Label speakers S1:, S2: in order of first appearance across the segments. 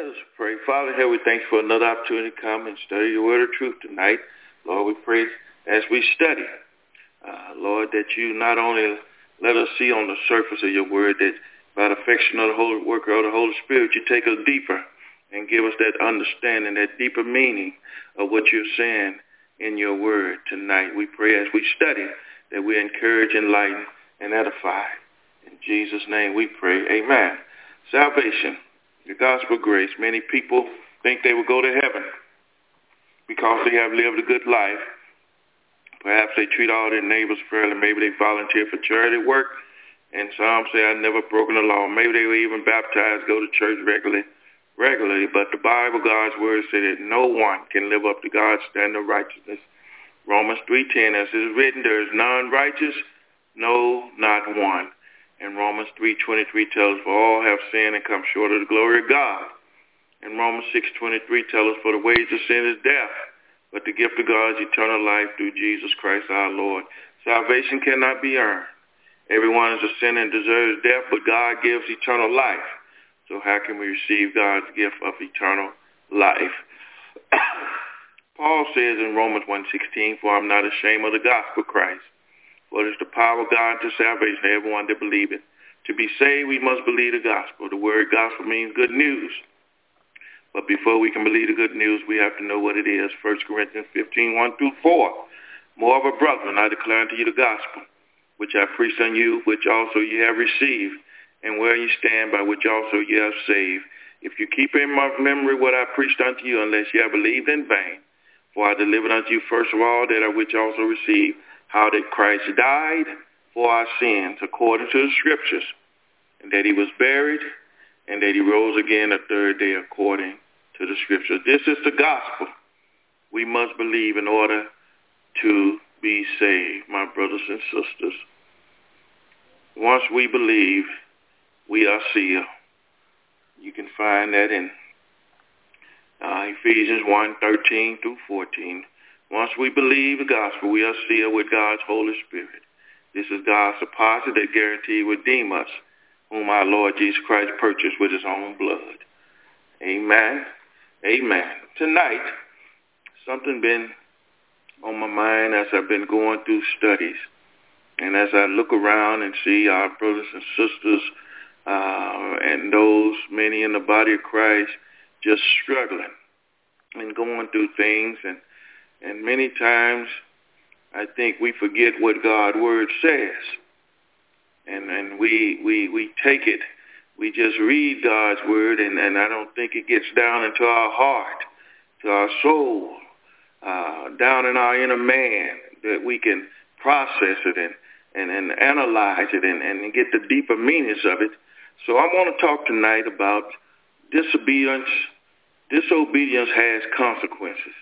S1: Let us pray. Father, here we thank you for another opportunity to come and study your word of truth tonight. Lord, we pray as we study, Lord, that you not only let us see on the surface of your word, that by the affection of the Holy work of the Holy Spirit, you take us deeper and give us that understanding, that deeper meaning of what you're saying in your word tonight. We pray as we study that we encourage, enlighten, and edify. In Jesus' name we pray. Amen. Salvation, the gospel of grace. Many people think they will go to heaven because they have lived a good life. Perhaps they treat all their neighbors fairly. Maybe they volunteer for charity work. And some say, I've never broken the law. Maybe they were even baptized, go to church regularly. But the Bible, God's word, said that no one can live up to God's standard of righteousness. Romans 3:10, as it is written, there is none righteous, no, not one. And Romans 3:23 tells us, for all have sinned and come short of the glory of God. And Romans 6:23 tells us, for the wages of sin is death, but the gift of God is eternal life through Jesus Christ our Lord. Salvation cannot be earned. Everyone is a sinner and deserves death, but God gives eternal life. So how can we receive God's gift of eternal life? Paul says in Romans 1:16, for I'm not ashamed of the gospel of Christ. For it is the power of God to salvation to everyone that believes it. To be saved, we must believe the gospel. The word gospel means good news. But before we can believe the good news, we have to know what it is. 1 Corinthians 15:1-4. Moreover, brethren, I declare unto you the gospel, which I preached unto you, which also ye have received, and where ye stand, by which also ye are saved. If you keep in my memory what I preached unto you, unless ye have believed in vain. For I delivered unto you first of all that I which also received, how that Christ died for our sins according to the scriptures, and that he was buried, and that he rose again the third day according to the scriptures. This is the gospel we must believe in order to be saved, my brothers and sisters. Once we believe, we are sealed. You can find that in Ephesians 1:13-14. Once we believe the gospel, we are sealed with God's Holy Spirit. This is God's deposit that guaranteed will redeem us, whom our Lord Jesus Christ purchased with his own blood. Amen. Amen. Tonight, something been on my mind as I've been going through studies. And as I look around and see our brothers and sisters and those, many in the body of Christ, just struggling and going through things. And many times I think we forget what God's word says. And we take it. We just read God's word, and I don't think it gets down into our heart, to our soul, down in our inner man, that we can process it and analyze it and get the deeper meanings of it. So I want to talk tonight about disobedience. Disobedience has consequences.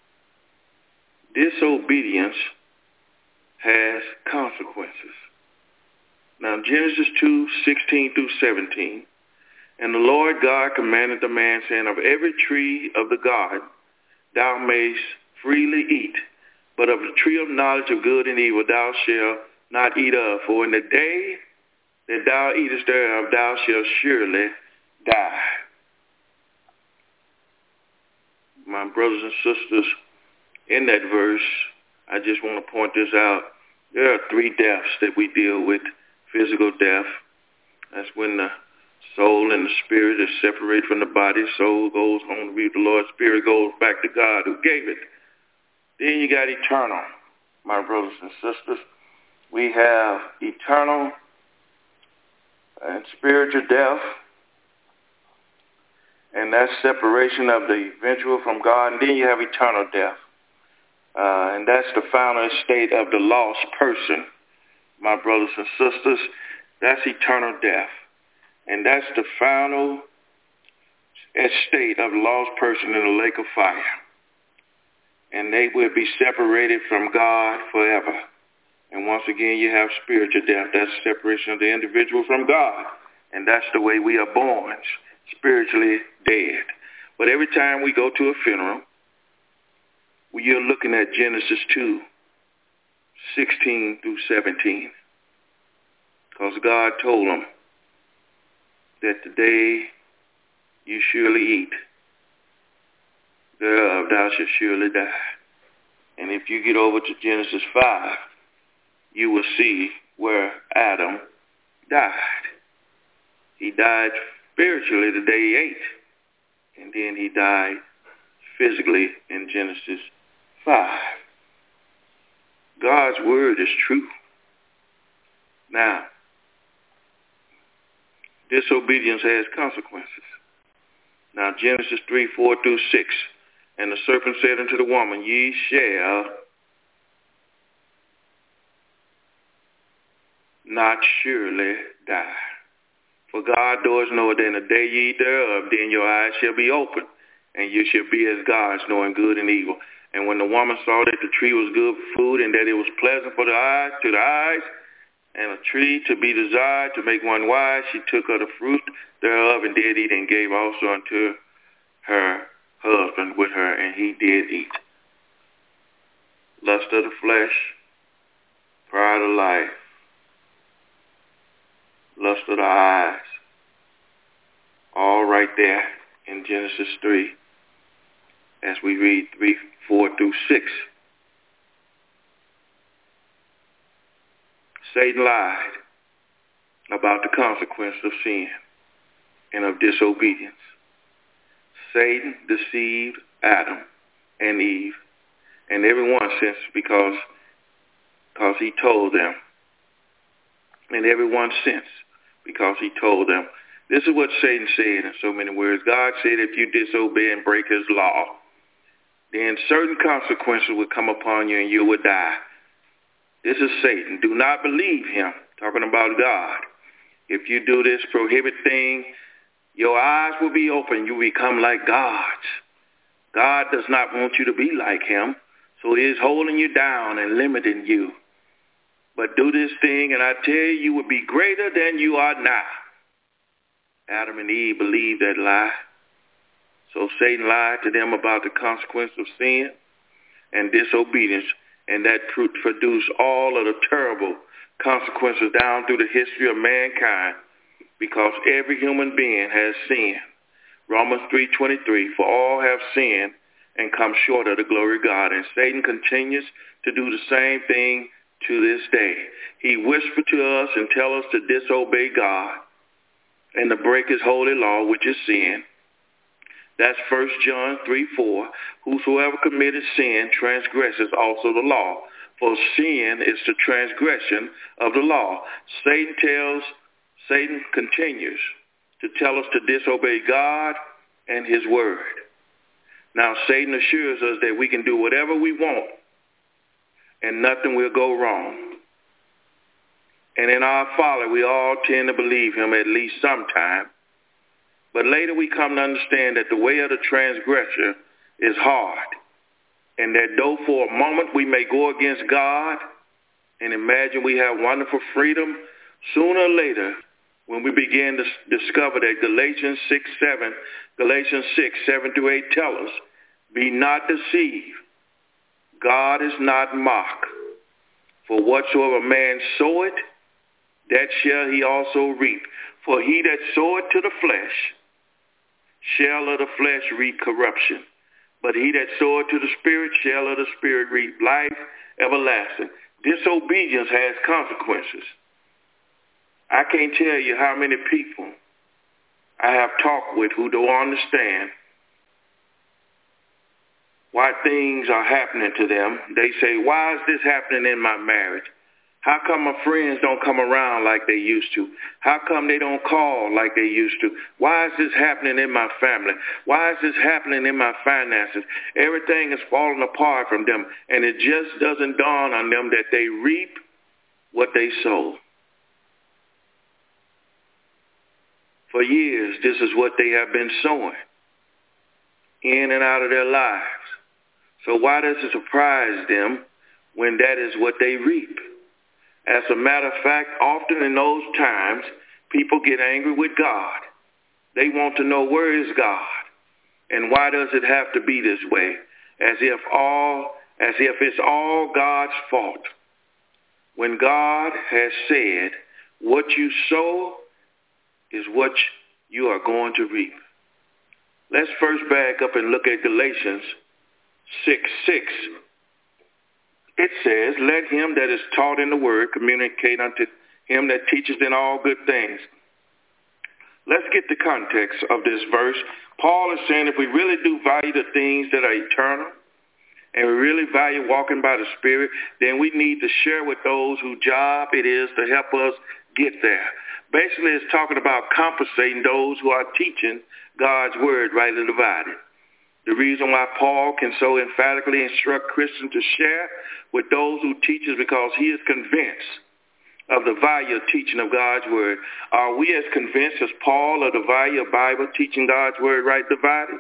S1: Disobedience has consequences. Now, Genesis 2:16-17, and the Lord God commanded the man, saying, of every tree of the garden thou mayest freely eat, but of the tree of knowledge of good and evil thou shalt not eat of, for in the day that thou eatest thereof thou shalt surely die. My brothers and sisters, in that verse, I just want to point this out. There are 3 deaths that we deal with. Physical death, that's when the soul and the spirit is separated from the body. Soul goes home to be with the Lord. Spirit goes back to God who gave it. Then you got eternal, my brothers and sisters. We have eternal and spiritual death, and that's separation of the eventual from God. And then you have eternal death, and that's the final state of the lost person. My brothers and sisters, that's eternal death. And that's the final state of the lost person in the lake of fire. And they will be separated from God forever. And once again, you have spiritual death. That's separation of the individual from God. And that's the way we are born, spiritually dead. But every time we go to a funeral, you're looking at Genesis 2:16-17. Because God told them that the day you surely eat, thereof thou shalt surely die. And if you get over to Genesis 5, you will see where Adam died. He died spiritually the day he ate, and then he died physically in Genesis 5. God's word is true. Now, disobedience has consequences. Now, Genesis 3:4-6, and the serpent said unto the woman, ye shall not surely die. For God does know that in the day ye eat thereof, then your eyes shall be open, and you shall be as gods, knowing good and evil. And when the woman saw that the tree was good for food, and that it was pleasant for the eyes, and a tree to be desired to make one wise, she took of the fruit thereof and did eat, and gave also unto her husband with her, and he did eat. Lust of the flesh, pride of life, lust of the eyes, all right there in Genesis 3 as we read 3:4-6. Satan lied about the consequence of sin and of disobedience. Satan deceived Adam and Eve and everyone since because he told them. And everyone since because he told them. This is what Satan said in so many words. God said if you disobey and break his law, then certain consequences will come upon you and you will die. This is Satan. Do not believe him, talking about God. If you do this prohibit thing, your eyes will be open. You become like gods. God does not want you to be like him, so he is holding you down and limiting you. But do this thing, and I tell you, you will be greater than you are now. Adam and Eve believed that lie. So Satan lied to them about the consequence of sin and disobedience, and that produced all of the terrible consequences down through the history of mankind, because every human being has sinned. Romans 3:23, for all have sinned and come short of the glory of God. And Satan continues to do the same thing to this day. He whispered to us and tell us to disobey God and to break his holy law, which is sin. That's 1 John 3:4. Whosoever committed sin transgresses also the law, for sin is the transgression of the law. Satan continues to tell us to disobey God and his word. Now, Satan assures us that we can do whatever we want and nothing will go wrong. And in our folly, we all tend to believe him at least sometime. But later we come to understand that the way of the transgressor is hard, and that though for a moment we may go against God and imagine we have wonderful freedom, sooner or later, when we begin to discover that Galatians 6:7-8 tell us, be not deceived. God is not mocked. For whatsoever man soweth, that shall he also reap. For he that soweth to the flesh shall of the flesh reap corruption. But he that soweth to the Spirit shall of the Spirit reap life everlasting. Disobedience has consequences. I can't tell you how many people I have talked with who don't understand why things are happening to them. They say, why is this happening in my marriage? How come my friends don't come around like they used to? How come they don't call like they used to? Why is this happening in my family? Why is this happening in my finances? Everything is falling apart from them, and it just doesn't dawn on them that they reap what they sow. For years, this is what they have been sowing in and out of their lives. So why does it surprise them when that is what they reap? As a matter of fact, often in those times, people get angry with God. They want to know, where is God? And why does it have to be this way? As if it's all God's fault. When God has said, what you sow is what you are going to reap. Let's first back up and look at Galatians 6:6. It says, let him that is taught in the word communicate unto him that teaches in all good things. Let's get the context of this verse. Paul is saying if we really do value the things that are eternal, and we really value walking by the Spirit, then we need to share with those whose job it is to help us get there. Basically, it's talking about compensating those who are teaching God's word rightly divided. The reason why Paul can so emphatically instruct Christians to share with those who teach is because he is convinced of the value of teaching of God's word. Are we as convinced as Paul of the value of Bible teaching God's word right divided?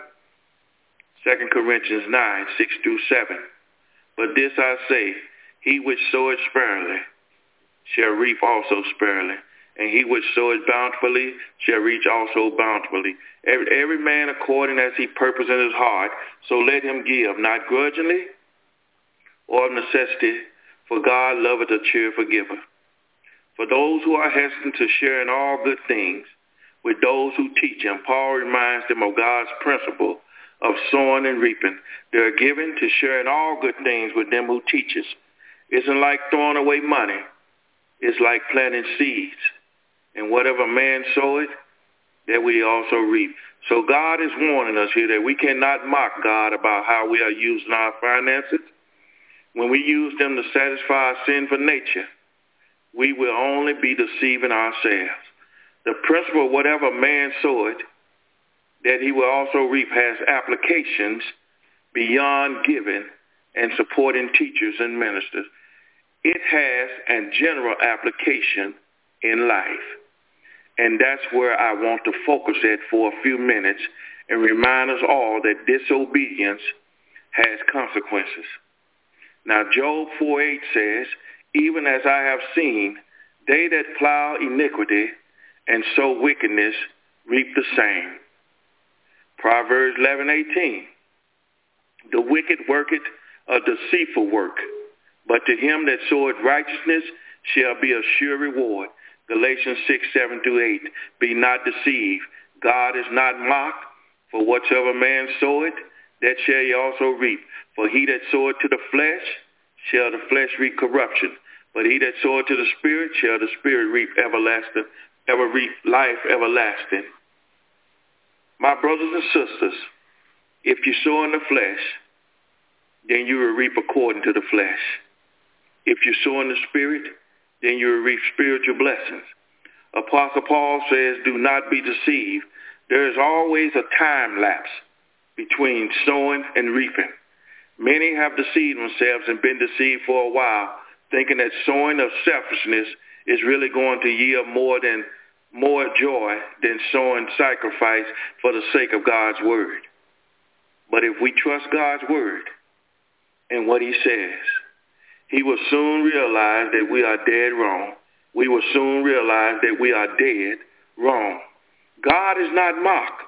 S1: 2 Corinthians 9:6-7. But this I say, he which soweth sparingly shall reap also sparingly, and he which soweth bountifully shall reap also bountifully. Every man according as he purpose in his heart, so let him give, not grudgingly or of necessity, for God loveth a cheerful giver. For those who are hesitant to share in all good things with those who teach him, Paul reminds them of God's principle of sowing and reaping. They are given to share in all good things with them who teaches. Isn't like throwing away money. It's like planting seeds. And whatever man soweth, that we also reap. So God is warning us here that we cannot mock God about how we are using our finances. When we use them to satisfy our sinful nature, we will only be deceiving ourselves. The principle of whatever man soweth, that he will also reap, has applications beyond giving and supporting teachers and ministers. It has a general application in life. And that's where I want to focus at for a few minutes and remind us all that disobedience has consequences. Now, Job 4:8 says, even as I have seen, they that plow iniquity and sow wickedness reap the same. Proverbs 11:18, the wicked worketh a deceitful work, but to him that soweth righteousness shall be a sure reward. Galatians 6:7-8, be not deceived. God is not mocked, for whatsoever man soweth, that shall he also reap. For he that soweth to the flesh, shall the flesh reap corruption. But he that soweth to the Spirit, shall the Spirit reap life everlasting. My brothers and sisters, if you sow in the flesh, then you will reap according to the flesh. If you sow in the Spirit, then you will reap spiritual blessings. Apostle Paul says, do not be deceived. There is always a time lapse between sowing and reaping. Many have deceived themselves and been deceived for a while, thinking that sowing of selfishness is really going to yield more joy than sowing sacrifice for the sake of God's word. But if we trust God's word and what he says, he will soon realize that we are dead wrong. We will soon realize that we are dead wrong. God is not mocked.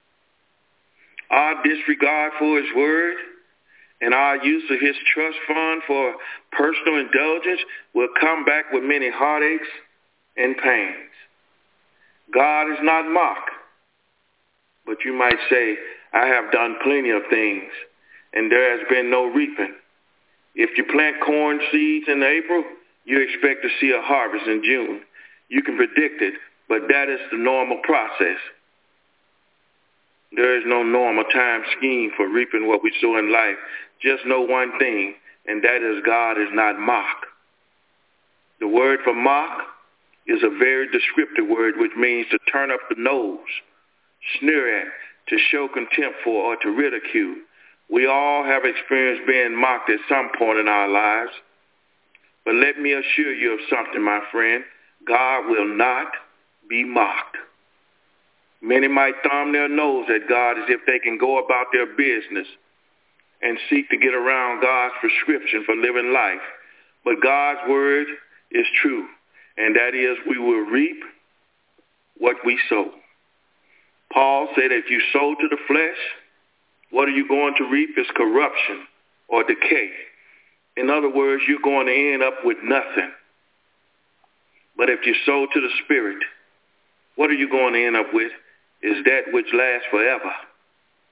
S1: Our disregard for his word and our use of his trust fund for personal indulgence will come back with many heartaches and pains. God is not mocked. But you might say, I have done plenty of things, and there has been no reaping. If you plant corn seeds in April, you expect to see a harvest in June. You can predict it, but that is the normal process. There is no normal time scheme for reaping what we sow in life. Just know one thing, and that is God is not mocked. The word for mock is a very descriptive word, which means to turn up the nose, sneer at, to show contempt for, or to ridicule. We all have experienced being mocked at some point in our lives. But let me assure you of something, my friend. God will not be mocked. Many might thumb their nose at God as if they can go about their business and seek to get around God's prescription for living life. But God's word is true, and that is we will reap what we sow. Paul said if you sow to the flesh, what are you going to reap is corruption or decay. In other words, you're going to end up with nothing. But if you sow to the Spirit, what are you going to end up with is that which lasts forever.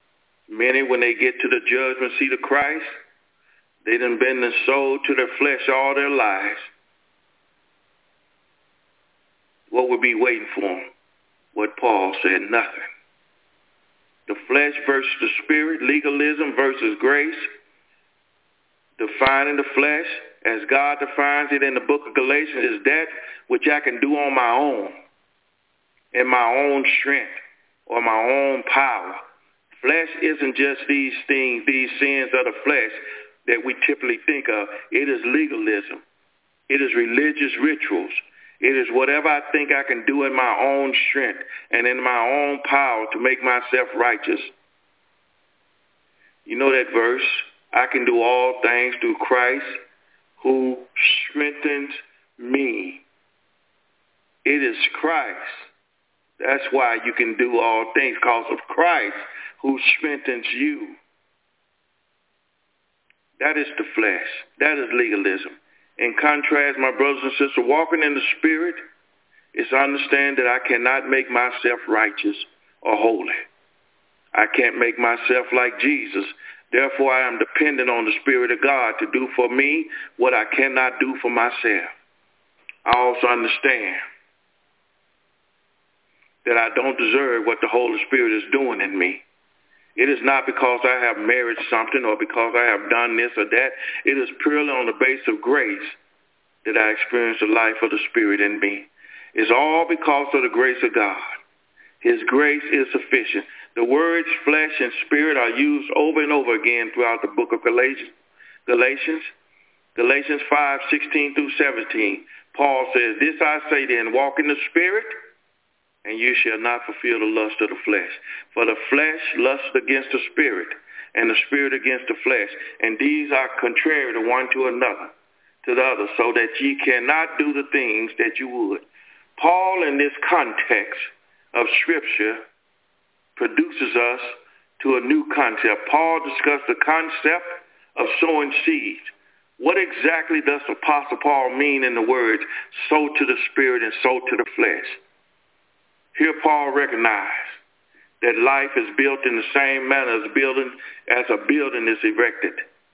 S1: Many, when they get to the judgment seat of Christ, they done been and sold to their flesh all their lives. What would be waiting for them? What Paul said, nothing. The flesh versus the spirit, legalism versus grace, defining the flesh as God defines it in the book of Galatians is that which I can do on my own, in my own strength or my own power. Flesh isn't just these things, these sins of the flesh that we typically think of. It is legalism. It is religious rituals. It is whatever I think I can do in my own strength and in my own power to make myself righteous. You know that verse, I can do all things through Christ who strengthens me. It is Christ. That's why you can do all things, because of Christ who strengthens you. That is the flesh. That is legalism. In contrast, my brothers and sisters, walking in the Spirit is to understand that I cannot make myself righteous or holy. I can't make myself like Jesus. Therefore, I am dependent on the Spirit of God to do for me what I cannot do for myself. I also understand that I don't deserve what the Holy Spirit is doing in me. It is not because I have merited something or because I have done this or that. It is purely on the basis of grace that I experience the life of the Spirit in me. It's all because of the grace of God. His grace is sufficient. The words flesh and spirit are used over and over again throughout the book of Galatians 5:16 through 17. Paul says, this I say then, walk in the Spirit, and you shall not fulfill the lust of the flesh. For the flesh lusts against the Spirit, and the Spirit against the flesh. And these are contrary to one to another, to the other, so that ye cannot do the things that you would. Paul, in this context of Scripture, produces us to a new concept. Paul discussed the concept of sowing seeds. What exactly does Apostle Paul mean in the words, sow to the Spirit and sow to the flesh? Here Paul recognized that life is built in the same manner as a building is erected,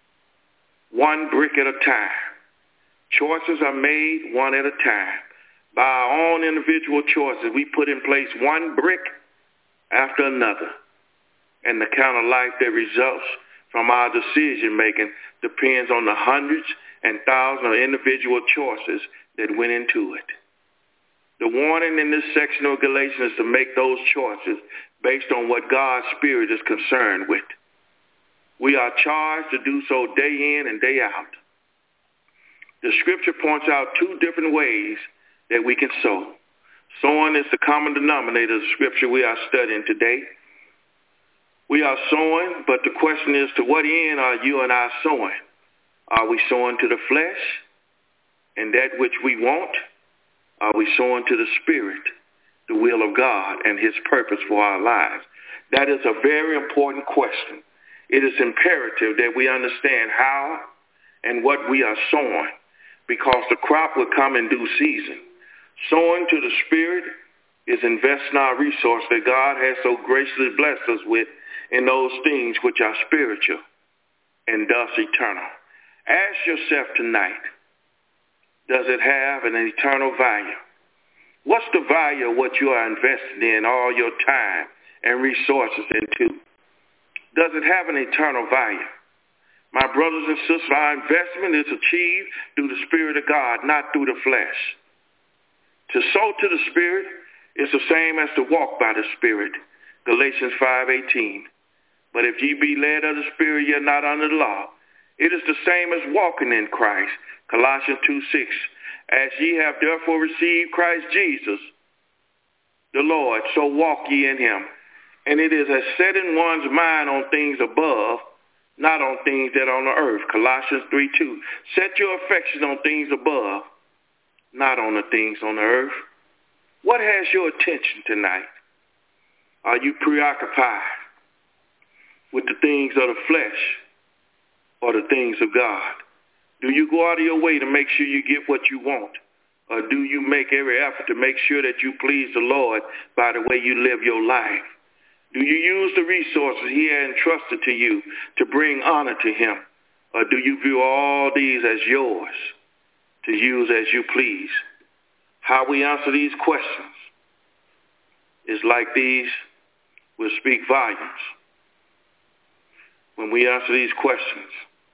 S1: one brick at a time. Choices are made one at a time. By our own individual choices, we put in place one brick after another. And the kind of life that results from our decision-making depends on the hundreds and thousands of individual choices that went into it. The warning in this section of Galatians is to make those choices based on what God's Spirit is concerned with. We are charged to do so day in and day out. The Scripture points out two different ways that we can sow. Sowing is the common denominator of the Scripture we are studying today. We are sowing, but the question is, to what end are you and I sowing? Are we sowing to the flesh and that which we want? Are we sowing to the Spirit, the will of God, and his purpose for our lives? That is a very important question. It is imperative that we understand how and what we are sowing, because the crop will come in due season. Sowing to the Spirit is investing our resource that God has so graciously blessed us with in those things which are spiritual and thus eternal. Ask yourself tonight, does it have an eternal value? What's the value of what you are investing in all your time and resources into? Does it have an eternal value? My brothers and sisters, our investment is achieved through the Spirit of God, not through the flesh. To sow to the Spirit is the same as to walk by the Spirit. Galatians 5:18. But if ye be led of the Spirit, ye are not under the law. It is the same as walking in Christ. Colossians 2:6. As ye have therefore received Christ Jesus, the Lord, so walk ye in him. And it is as setting one's mind on things above, not on things that are on the earth. Colossians 3:2. Set your affection on things above, not on the things on the earth. What has your attention tonight? Are you preoccupied with the things of the flesh or the things of God? Do you go out of your way to make sure you get what you want? Or do you make every effort to make sure that you please the Lord by the way you live your life? Do you use the resources he has entrusted to you to bring honor to him? Or do you view all these as yours to use as you please? How we answer these questions is like these will speak volumes. When we answer these questions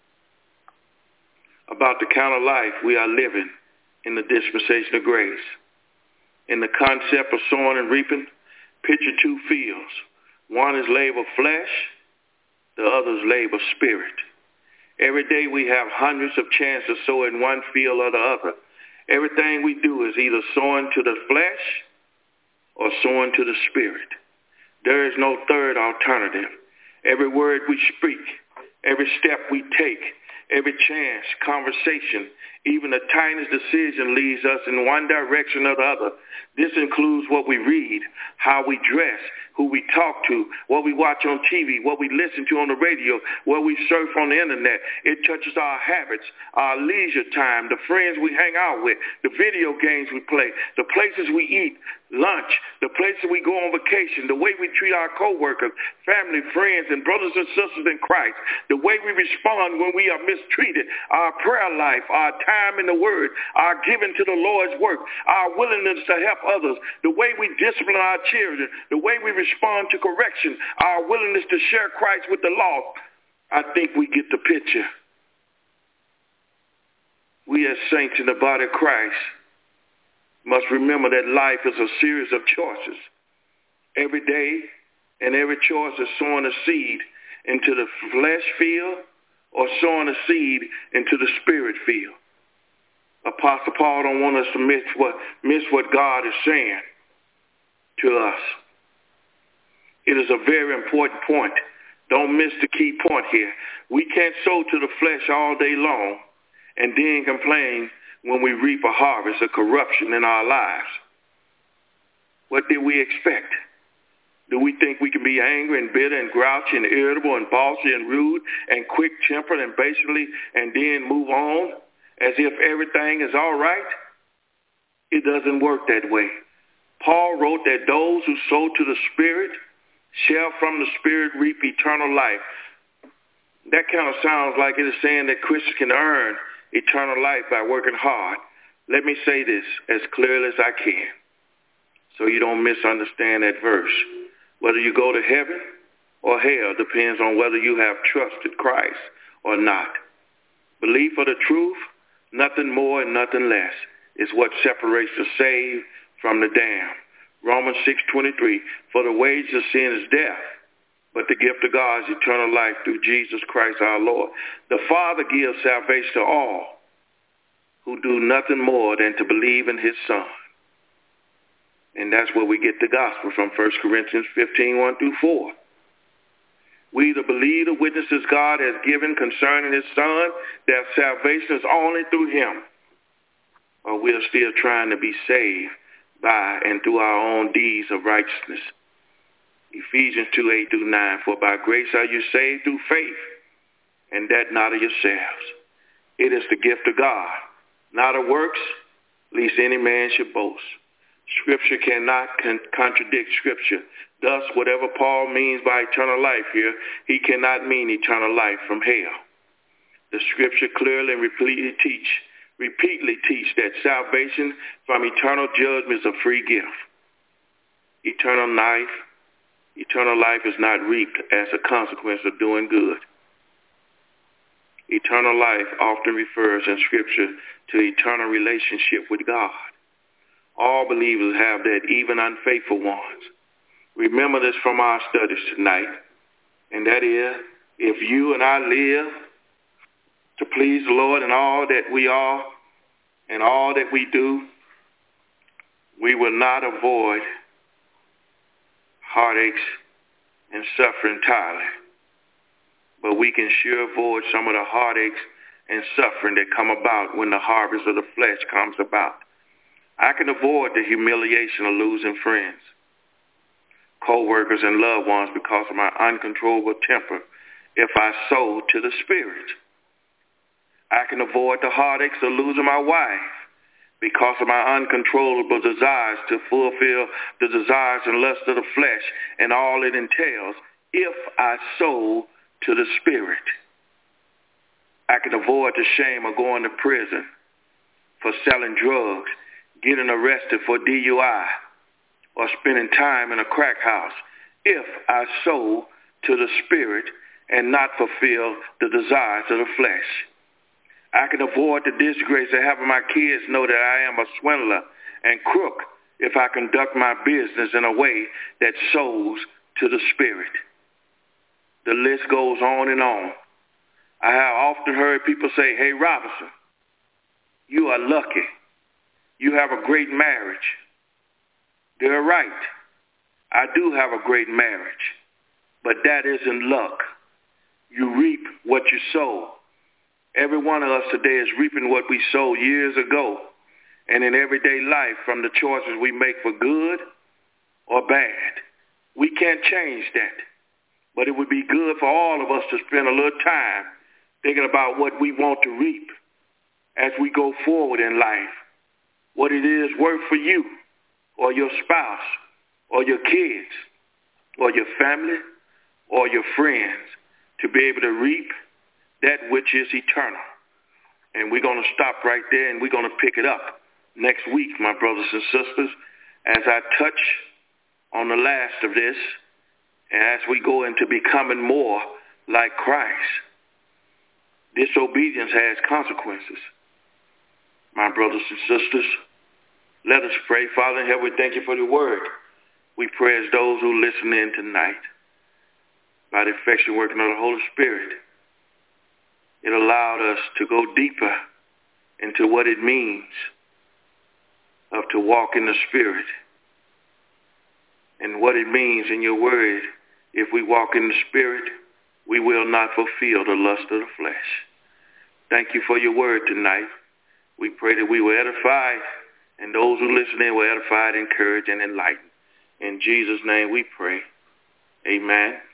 S1: about the kind of life we are living in the dispensation of grace. In the concept of sowing and reaping, picture two fields. One is labor flesh, the other is labor spirit. Every day we have hundreds of chances to sow in one field or the other. Everything we do is either sowing to the flesh or sowing to the spirit. There is no third alternative. Every word we speak, every step we take, every chance, conversation, even the tiniest decision leads us in one direction or the other. This includes what we read, how we dress, who we talk to, what we watch on TV, what we listen to on the radio, what we surf on the internet. It touches our habits, our leisure time, the friends we hang out with, the video games we play, the places we eat lunch, the places we go on vacation, the way we treat our coworkers, family, friends, and brothers and sisters in Christ, the way we respond when we are mistreated, our prayer life, our time in the Word, our giving to the Lord's work, our willingness to help others, the way we discipline our children, the way we respond to correction, our willingness to share Christ with the lost. I think we get the picture. We as saints in the body of Christ must remember that life is a series of choices. Every day and every choice is sowing a seed into the flesh field or sowing a seed into the spirit field. Apostle Paul don't want us to miss what God is saying to us. It is a very important point. Don't miss the key point here. We can't sow to the flesh all day long and then complain when we reap a harvest of corruption in our lives. What did we expect? Do we think we can be angry and bitter and grouchy and irritable and bossy and rude and quick-tempered and basically and then move on as if everything is all right? It doesn't work that way. Paul wrote that those who sow to the Spirit shall from the Spirit reap eternal life. That kind of sounds like it is saying that Christians can earn eternal life by working hard. Let me say this as clearly as I can so you don't misunderstand that verse. Whether you go to heaven or hell depends on whether you have trusted Christ or not. Belief of the truth, nothing more and nothing less, is what separates the saved from the damned. Romans 6:23, for the wages of sin is death, but the gift of God is eternal life through Jesus Christ our Lord. The Father gives salvation to all who do nothing more than to believe in his Son. And that's where we get the gospel from, 1 Corinthians 15:1-4. We either believe the witnesses God has given concerning his Son, that salvation is only through him, or we're still trying to be saved by and through our own deeds of righteousness. Ephesians 2:8-9, for by grace are you saved through faith, and that not of yourselves. It is the gift of God, not of works, lest any man should boast. Scripture cannot contradict Scripture. Thus, whatever Paul means by eternal life here, he cannot mean eternal life from hell. The Scripture clearly and repeatedly teach that salvation from eternal judgment is a free gift. Eternal life is not reaped as a consequence of doing good. Eternal life often refers in Scripture to eternal relationship with God. All believers have that, even unfaithful ones. Remember this from our studies tonight, and that is, if you and I live to please the Lord in all that we are and all that we do, we will not avoid heartaches and suffering entirely, but we can sure avoid some of the heartaches and suffering that come about when the harvest of the flesh comes about. I can avoid the humiliation of losing friends, co-workers, and loved ones because of my uncontrollable temper if I sow to the Spirit. I can avoid the heartaches of losing my wife, because of my uncontrollable desires to fulfill the desires and lust of the flesh and all it entails. If I sow to the Spirit, I can avoid the shame of going to prison for selling drugs, getting arrested for DUI, or spending time in a crack house. If I sow to the Spirit and not fulfill the desires of the flesh, I can avoid the disgrace of having my kids know that I am a swindler and crook if I conduct my business in a way that sows to the Spirit. The list goes on and on. I have often heard people say, "Hey, Robinson, you are lucky. You have a great marriage." They're right. I do have a great marriage, but that isn't luck. You reap what you sow. Every one of us today is reaping what we sowed years ago, and in everyday life, from the choices we make for good or bad. We can't change that, but it would be good for all of us to spend a little time thinking about what we want to reap as we go forward in life, what it is worth for you or your spouse or your kids or your family or your friends to be able to reap that which is eternal. And we're going to stop right there, and we're going to pick it up next week, my brothers and sisters, as I touch on the last of this, and as we go into becoming more like Christ. Disobedience has consequences. My brothers and sisters, let us pray. Father in heaven, we thank you for the word. We pray as those who listen in tonight, by the effectual working of the Holy Spirit, it allowed us to go deeper into what it means to walk in the Spirit and what it means in your word. If we walk in the Spirit, we will not fulfill the lust of the flesh. Thank you for your word tonight. We pray that we will edify, and those who listen in will edify, encourage, and enlighten. In Jesus' name we pray. Amen.